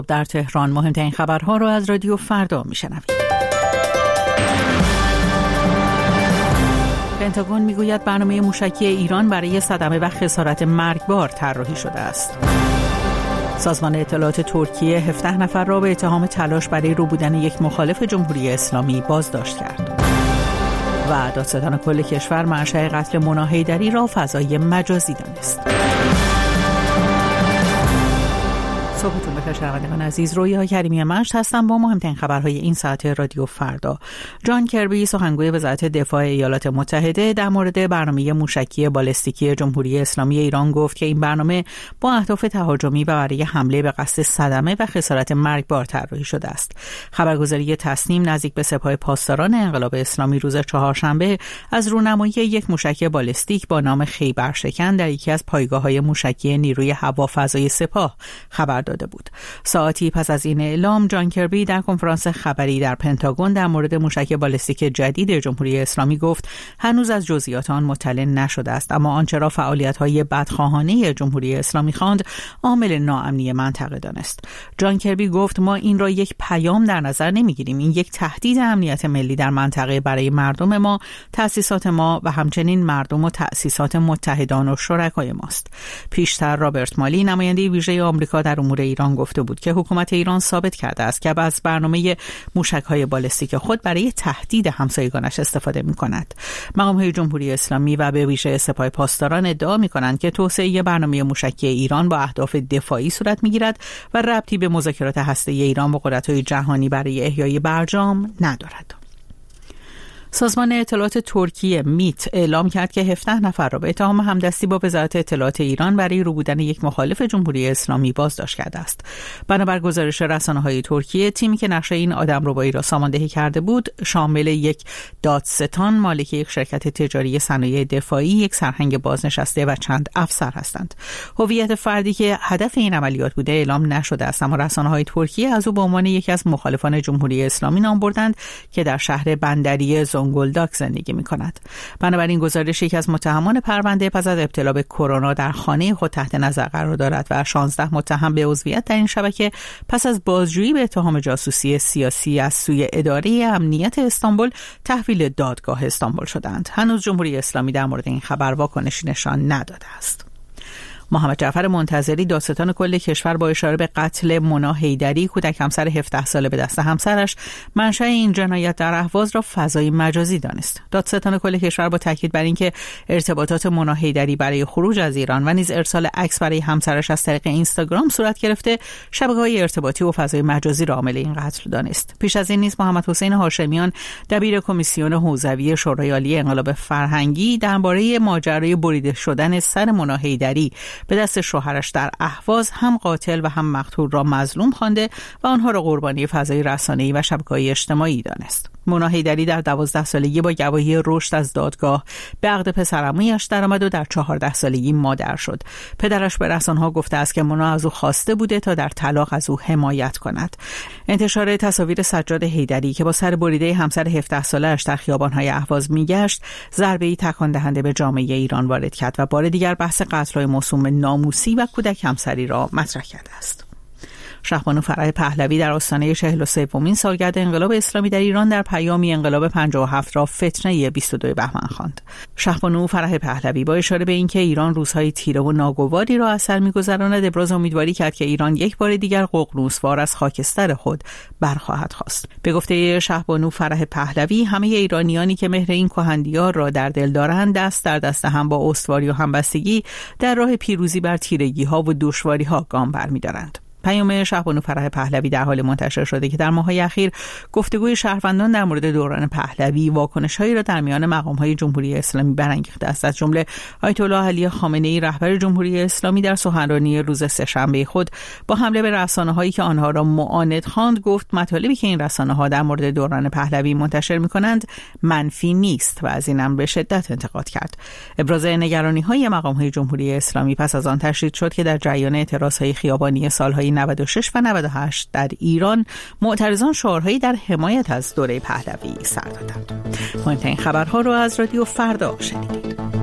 در تهران مهمترین خبرها را از رادیو فردا میشنوید. پنتاگون میگوید برنامه موشکی ایران برای صدمه و خسارت مرگبار طراحی شده است. سازمان اطلاعات ترکیه 17 نفر را به اتهام تلاش برای رو بودن یک مخالف جمهوری اسلامی بازداشت کرد. و دادستان کل کشور منشأ قتل مونا حیدری را فضای مجازی دانست. صبحتون بخیر شنوندگان عزیز، رویا کریمی مشت هستم با مهمترین خبرهای این ساعت رادیو فردا. جان کربی سخنگوی وزارت دفاع ایالات متحده در مورد برنامه موشکی بالستیکی جمهوری اسلامی ایران گفت که این برنامه با اهداف تهاجمی و برای حمله به قصد صدمه و خسارت مرگبار طراحی شده است. خبرگزاری تسنیم نزدیک به سپاه پاسداران انقلاب اسلامی روز چهارشنبه از رونمایی یک موشک بالستیک با نام خیبرشکن در یکی از پایگاه‌های موشکی نیروی هوافضای سپاه خبر داده بود. ساعتی پس از این اعلام جان کربی در کنفرانس خبری در پنتاگون در مورد موشک بالستیک جدید جمهوری اسلامی گفت هنوز از جزئیات آن مطلع نشده است، اما آنچه را فعالیت‌های بدخواهانه جمهوری اسلامی خواند عامل ناامنی منطقه دانست. جان کربی گفت ما این را یک پیام در نظر نمی‌گیریم، این یک تهدید امنیت ملی در منطقه برای مردم ما، تأسیسات ما و همچنین مردم و تأسیسات متحدان و شرکای ماست. پیشتر رابرت مالی نماینده ویژه آمریکا در امور ایران گفته بود که حکومت ایران ثابت کرده است که از برنامه موشک‌های بالستیک خود برای تهدید همسایگانش استفاده می‌کند. مقام‌های جمهوری اسلامی و به ویژه سپاه پاسداران ادعا می‌کنند که توسعه برنامه موشکی ایران با اهداف دفاعی صورت می‌گیرد و ربطی به مذاکرات هسته‌ای ایران با قدرت‌های جهانی برای احیای برجام ندارد. سازمان اطلاعات ترکیه میت اعلام کرد که 17 نفر را به اتهام همدستی با وزارت اطلاعات ایران برای رو بودن یک مخالف جمهوری اسلامی بازداشت کرده است. بنابر گزارش رسانه‌های ترکیه، تیمی که نقشه این آدمربایی را ساماندهی کرده بود شامل یک دادستان مالک یک شرکت تجاری صنایع دفاعی، یک سرهنگ بازنشسته و چند افسر هستند. هویت فردی که هدف این عملیات بوده اعلام نشده است، اما رسانه‌های ترکیه از او به عنوان یکی از مخالفان جمهوری اسلامی نام بردند که در شهر بندری زونگولداک زندگی می‌کند. بنابراین گزارش یکی از متهمان پرونده پس از ابتلا به کرونا در خانه خود تحت نظر قرار دارد و 16 متهم به عضویت در این شبکه پس از بازجویی به اتهام جاسوسی سیاسی از سوی اداره امنیت استانبول تحویل دادگاه استانبول شدند. هنوز جمهوری اسلامی در مورد این خبر واکنشی نشان نداده است. محمد جعفر منتظری دادستان کل کشور با اشاره به قتل مونا حیدری کودک همسر 17 ساله به دست همسرش منشأ این جنایت در اهواز را فضای مجازی دانست. دادستان کل کشور با تاکید بر اینکه ارتباطات مونا حیدری برای خروج از ایران و نیز ارسال عکس برای همسرش از طریق اینستاگرام صورت گرفته، شبکه‌های ارتباطی و فضای مجازی را عامل این قتل دانست. پیش از این نیز محمد حسین هاشمیان دبیر کمیسیون حوزوی شورای عالی انقلاب فرهنگی درباره ماجرای بریده شدن سر مونا حیدری به دست شوهرش در اهواز هم قاتل و هم مقتول را مظلوم خوانده و آنها را قربانی فضای رسانه‌ای و شبکه‌های اجتماعی دانست. مونا حیدری در 12 سالگی با گواهی رشد از دادگاه به عقد پسرعمویش درآمد و در 14 سالگی مادر شد. پدرش به رسانه‌ها گفته است که مونا از او خواسته بوده تا در طلاق از او حمایت کند. انتشار تصاویر سجاد حیدری که با سر بریده همسر 17 ساله‌اش در خیابان‌های اهواز می‌گشت، ضربه‌ای تکان دهنده به جامعه ایران وارد کرد و بار دیگر بحث قتل‌های موسوم ناموسی و کودک همسری را مطرح کرده است. شهبانو فرح پهلوی در آستانه 43مین سالگرد انقلاب اسلامی در ایران در پیامی انقلاب 57 را فتنه 22 بهمن خواند. شهبانو فرح پهلوی با اشاره به اینکه ایران روزهای تیره و ناگواری را از سر می‌گذراند ابراز امیدواری کرد که ایران یک بار دیگر ققنوسوار از خاکستر خود برخواهد خاست. به گفته شهبانو فرح پهلوی، همه ایرانیانی که مهر این کهندیار را در دل دارند دست در دست هم با استواری و همبستگی در راه پیروزی بر تیرگی‌ها و دشواری‌ها گام برمی‌دارند. پیام شهبانو فرح پهلوی در حال منتشر شده که در ماه‌های اخیر گفتگوی شهروندان در مورد دوران پهلوی واکنش‌هایی را در میان مقام‌های جمهوری اسلامی برانگیخته است. از جمله آیت الله علی خامنه‌ای رهبر جمهوری اسلامی در سخنرانی روز سه‌شنبه خود با حمله به رسانه‌هایی که آنها را معاند خواند گفت مطالبی که این رسانه‌ها در مورد دوران پهلوی منتشر می‌کنند منفی نیست و از این امر به شدت انتقاد کرد. ابراز نگرانی‌های مقام‌های جمهوری اسلامی پس از آن تشدید شد که در جریان اعتراض‌های خیابانی سال‌های 96 و 98 در ایران معترضان شعارهایی در حمایت از دوره پهلوی سر دادند. مهمترین خبرها رو از رادیو فردا شنیدید.